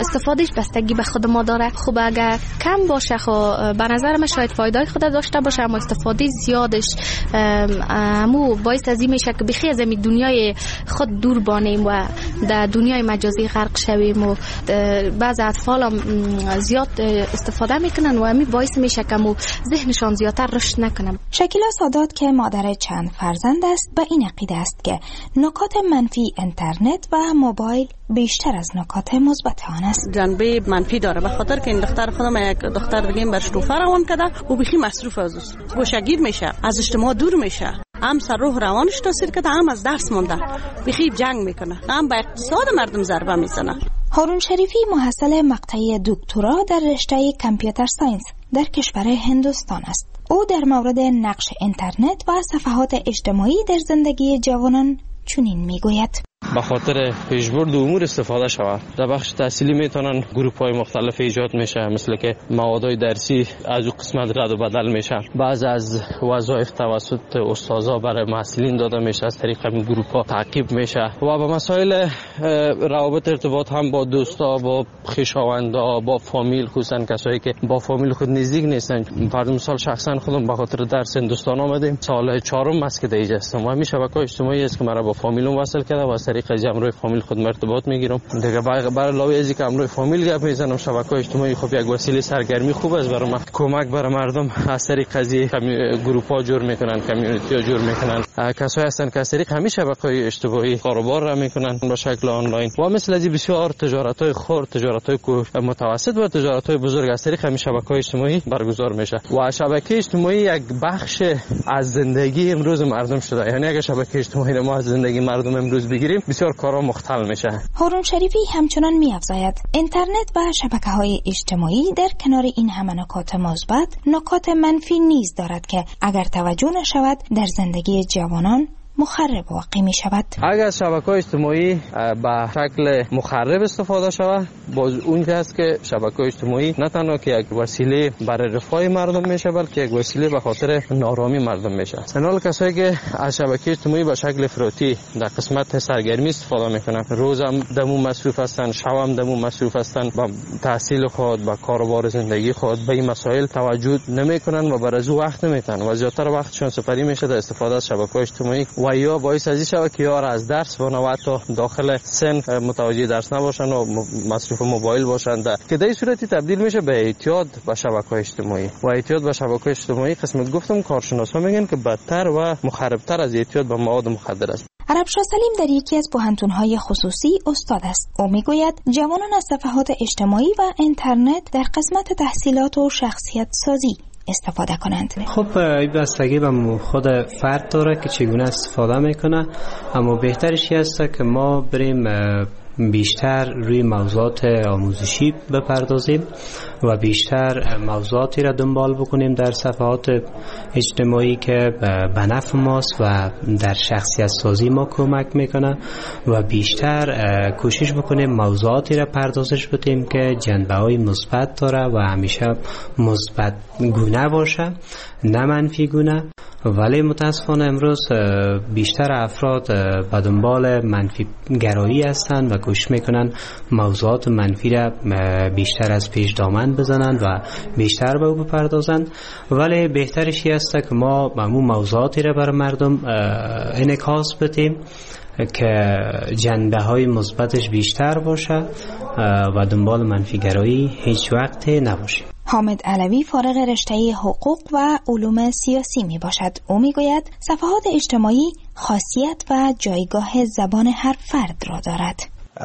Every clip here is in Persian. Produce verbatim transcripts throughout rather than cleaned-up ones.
استفادهش بستگی به خود ما داره. خب اگر کم باشه خب به نظر من شاید فایده خود داشته باشه، اما استفاده زیادش امو باعث از این میشه که بخی از این دنیای خود دور بانیم و در دنیای مجازی غرق شویم و بعض اطفال هم زیاد استفاده میکنن و همین باعث میشه که مو ذهنشان زیادتر رشد نکنه. شکیلا سادات که مادر چند فرزند است به این عقیده است که نکات منفی اینترنت و موبایل بیشتر از نکات مثبت آن است. جنبه منفی داره به خاطر که این دختر خودم یک دختر دیگه برش توفه روان کرده و بخی مصروف از است، گوشگیر میشه، از اجتماع دور میشه، هم سر روح روانش تاثیر کرده، هم از درس مونده، بخی جنگ میکنه، هم به اقتصاد مردم ضربه میزنه. هارون شریفی محصل مقطع دکترا در رشته کامپیوتر ساینس در کشور هندوستان است. او در مورد نقش اینترنت و صفحات اجتماعی در زندگی جوانان چنین میگوید: به خاطر پیشبرد امور استفاده شود. در بخش تحصیلی میتونن گروه های مختلف ایجاد میشه، مثل که موادهای درسی از او قسمت رد و بدل میشه، بعض از وظایف توسط استادا برای محصلین داده میشه، از طریق همین گروه ها تعقیب میشه و به مسائل روابط ارتباط هم با دوستا، با خویشاوندا، با فامیل، خصوصا کسایی که با فامیل خود نزدیک نیستن. فرض مثال شخصا خودم به خاطر درس هندوستان آمدیم، سال چهارم است که دیگه هستم و همین شبکه‌های اجتماعی است که مرا با فامیلم وصل کرده و از طریق جمع فامیل خود ارتباط میگیرم. دیگه برای علاوه از اینکه امروی فامیل گپ میزنم، شبکه‌های اجتماعی خب یک وسیله سرگرمی خوب است برای من. کمک برای مردم از طریق قضیه گروپ‌ها جور میکنن، کامیونیتی‌ها جور میکنن. کسایی هستن که از طریق همین شبکه‌های اجتماعی کاروبار را میکنن به شکل آنلاین و مثل از بسیار تجارت‌های خرد، تجارت‌های متوسط و تجارت‌های بزرگ از طریق همین شبکه‌های اجتماعی برگزار میشه و شبکه اجتماعی یک بخش از زندگی امروز مردم شده. یعنی اگه شبکه اجتماعی ما از زندگی مردم امروز بگیریم، بسیار کارا مختل میشه. هارون شریفی همچنان می‌افزاید اینترنت و شبکه‌های اجتماعی در کنار این همه نکات مثبت، نکات منفی نیز دارد که اگر توجه نشود در زندگی جوانان مخرب واقع می شود. اگر شبکه‌های اجتماعی به شکل مخرب استفاده شود، باز اون که است که شبکه‌های اجتماعی نه تنها که یک وسیله برای رفاه مردم میشه، بلکه یک وسیله به خاطر نارامی مردم میشه. حالا کسایی که از شبکه اجتماعی به شکل افراطی در قسمت سرگرمی استفاده میکنن، روزم دمو مصروف هستن، شبم دمو مصروف هستن، با تحصیل خود، با کاروبار زندگی خود به این مسائل توجه نمیکنن و برای او وقت نمیتن و زیادتر وقتشون سپری میشه در استفاده از شبکه‌های اجتماعی و یا باعث از این شود که یار از درس بانه و حتی داخل سن متوجه درس نباشن و مصروف موبایل باشن، که در این صورتی تبدیل میشه به اعتیاد به شبکه‌های اجتماعی و اعتیاد به شبکه‌های اجتماعی قسمت گفتم کارشناسا میگن که بدتر و مخربتر از اعتیاد به مواد مخدر است. عربشاه سلیم در یکی از پوهنتون‌های خصوصی استاد است. او میگوید جوانان از صفحات اجتماعی و اینترنت در قسمت تحصیلات و شخصیت سازی استفاده کنند. خب این بستگی به خود فرد داره که چگونه استفاده میکنه، اما بهترش است که ما بریم بیشتر روی موضوعات آموزشی بپردازیم و بیشتر موضوعاتی را دنبال بکنیم در صفحات اجتماعی که به نفع ماست و در شخصیت سازی ما کمک میکنه و بیشتر کوشش بکنیم موضوعاتی را پردازش بدیم که جنبه‌های مثبت داره و همیشه مثبت گونه باشه، نه منفی گونه. ولی متاسفانه امروز بیشتر افراد به دنبال منفی گرایی هستند و کوشش میکنن موضوعات منفی را بیشتر از پیش دامن بزنند و بیشتر به او بپردازند، ولی بهترش است که ما همون موضوعاتی را بر مردم انعکاس بدیم که جنبه های مثبتش بیشتر باشه و دنبال منفی گرایی هیچ وقت نباشه. حامد علوی فارغ رشته حقوق و علوم سیاسی می باشد. او می گوید صفحات اجتماعی خاصیت و جایگاه زبان هر فرد را دارد.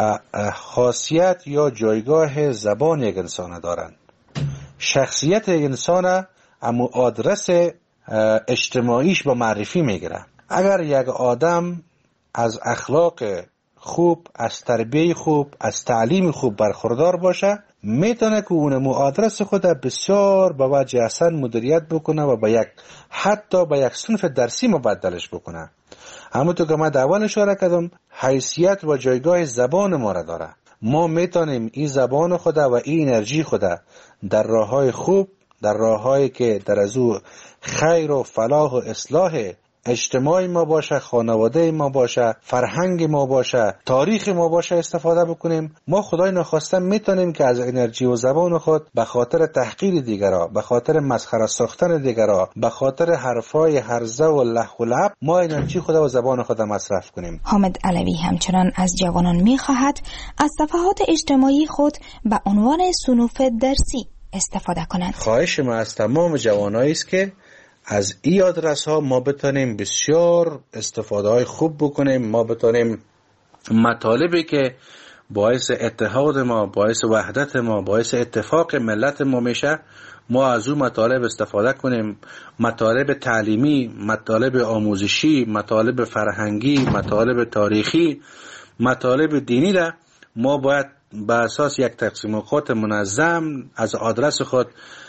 خاصیت یا جایگاه زبان یک انسان دارند. شخصیت یک انسان اما آدرس اجتماعیش با معرفی میگیره. اگر یک آدم از اخلاق خوب، از تربیه خوب، از تعلیم خوب برخوردار باشه، میتونه که اون آدرس خود بسیار با وجه احسن مدیریت بکنه و با یک حتی با یک صنف درسی مبدلش بکنه. همونطور که من در اول اشاره کردم، حیثیت و جایگاه زبان ما را داره. ما میتونیم این زبان خود و این انرژی خود در راههای خوب، در راههایی که در از او خیر و فلاح و اصلاح اجتماع ما باشه، خانواده ما باشه، فرهنگ ما باشه، تاریخ ما باشه استفاده بکنیم، ما خدای نخواسته میتونیم که از انرژی و زبان خود به خاطر تحقیر دیگرها، به خاطر مسخره ساختن دیگرها، به خاطر حرفای هرزه و لح و لعب ما انرژی خود و زبان خود مصرف کنیم. حامد علوی همچنان از جوانان میخواهد از صفحات اجتماعی خود به عنوان صنوف درسی استفاده کنند. خواهش ما از تمام جوانایی است که از این آدرس ها ما بتونیم بسیار استفاده های خوب بکنیم، ما بتونیم مطالبی که باعث اتحاد ما، باعث وحدت ما، باعث اتفاق ملت ما میشه، ما از اون مطالب استفاده کنیم. مطالب تعلیمی، مطالب آموزشی، مطالب فرهنگی، مطالب تاریخی، مطالب دینی را ما باید به اساس یک تقسیم اوقات منظم از آدرس خود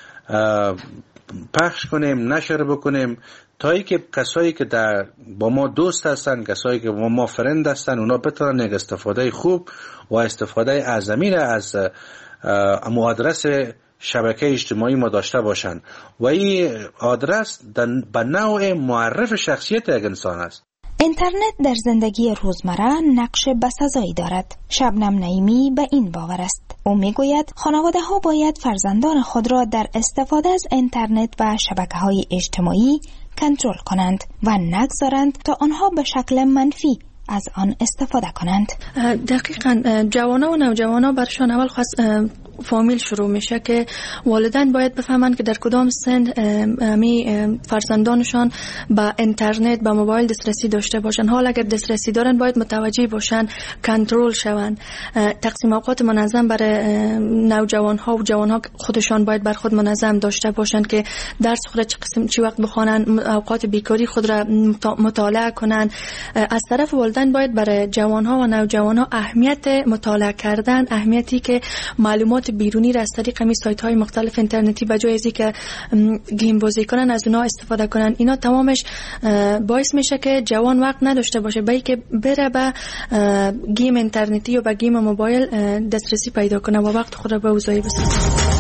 پخش کنیم، نشر بکنیم، تا ای که کسایی که در با ما دوست هستن، کسایی که با ما فرند هستن، اونا بتونن یک استفاده خوب و استفاده اعظمی را از آدرس شبکه اجتماعی ما داشته باشند و این آدرس به نوع معرف شخصیت یک انسان است. اینترنت در زندگی روزمره نقش بسزایی دارد. شبنم نعیمی به این باور است. او میگوید خانواده ها باید فرزندان خود را در استفاده از اینترنت و شبکه های اجتماعی کنترل کنند و نگذارند تا آنها به شکل منفی از آن استفاده کنند. دقیقاً جوانا و نوجوانا برشان اول خاص فامیل شروع میشه که والدین باید بفهمند که در کدام سن می فرزندانشان با اینترنت، با موبایل دسترسی داشته باشن. حالا اگر دسترسی دارن باید متوجه باشن، کنترل شون. تقسیم اوقات منظم برای نوجوان ها و جوان ها خودشان باید بر خود منظم داشته باشن که درس خود چه قسم چی وقت بخوانن، اوقات بیکاری خود را مطالعه کنن. از طرف والدین باید برای جوان ها و نوجوان ها اهمیت مطالعه کردن، اهمیتی که معلومات بیرونی را از طریق می سایت های مختلف اینترنتی به جای از اینکه گیم بازی کنن از اونها استفاده کنن. اینا تمامش باعث میشه که جوان وقت نداشته باشه به اینکه بره به گیم اینترنتی یا به گیم موبایل دسترسی پیدا کنه و وقت خود را به اوضاعی بسازه.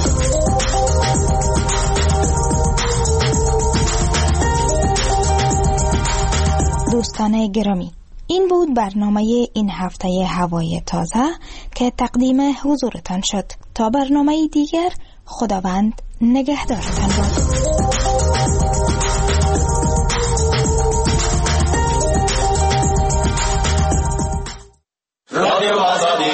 دوستان گرامی، این بود برنامه این هفته هوای تازه که تقدیم حضورتان شد. تا برنامه دیگر، خداوند نگهدارتان باد. رادیو آزادی.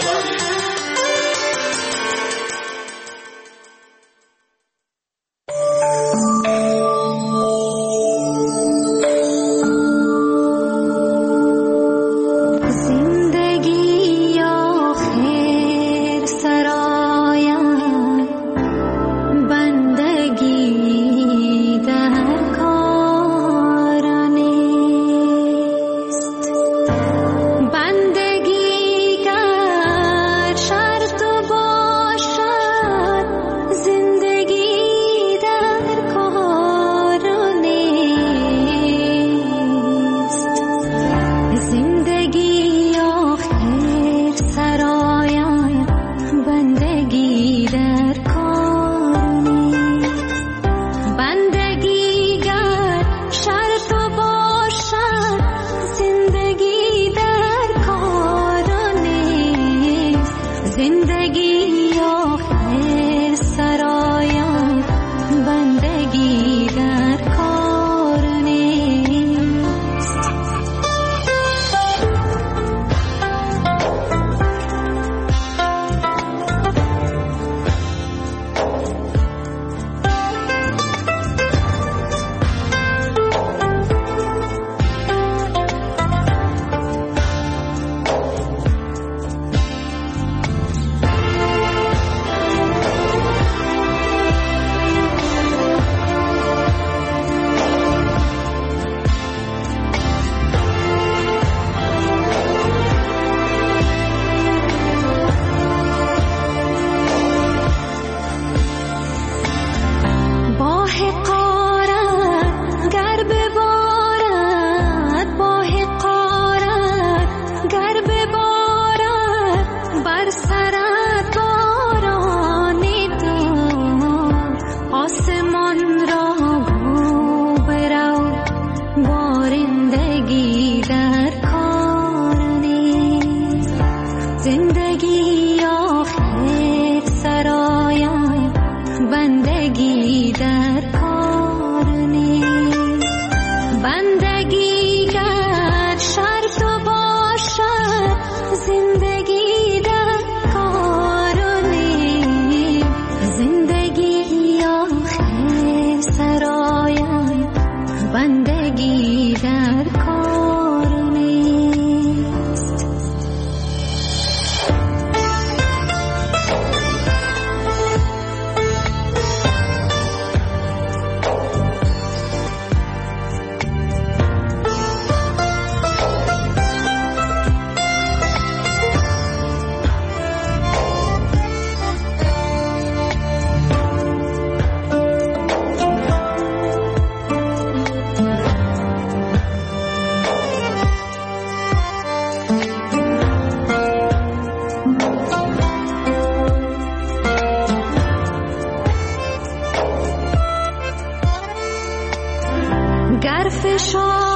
در فشار